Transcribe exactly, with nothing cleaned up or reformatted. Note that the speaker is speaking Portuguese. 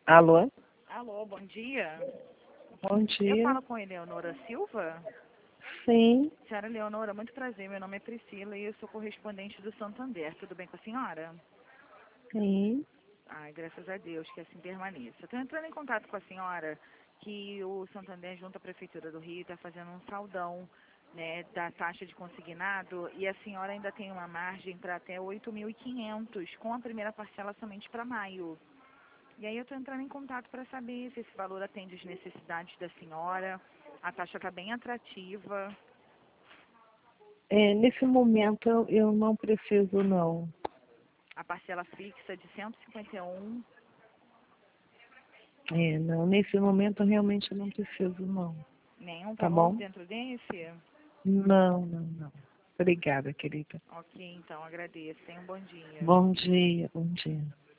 Alô? Alô, bom dia. Bom Eu dia. falo com Eleonora Silva. Sim, Senhora Eleonora, muito prazer. Meu nome é Priscila e eu sou correspondente do Santander. Tudo bem com a senhora? sim. Ai, graças a Deus que assim permaneça. Estou entrando em contato com a senhora que o Santander, junto à Prefeitura do Rio, está fazendo um saldão, né, da taxa de consignado e a senhora ainda tem uma margem para até oito mil e quinhentos, com a primeira parcela somente para maio. E aí eu estou entrando em contato para saber se esse valor atende às necessidades da senhora. A taxa está bem atrativa. É, nesse momento eu, eu não preciso não. A parcela fixa de cento e cinquenta e um. É, não, nesse momento eu realmente não preciso não. Nenhum Tá valor bom? dentro desse? Não, não, não. Obrigada, querida. Ok, então agradeço. Tenha um bom dia. Bom dia, bom dia.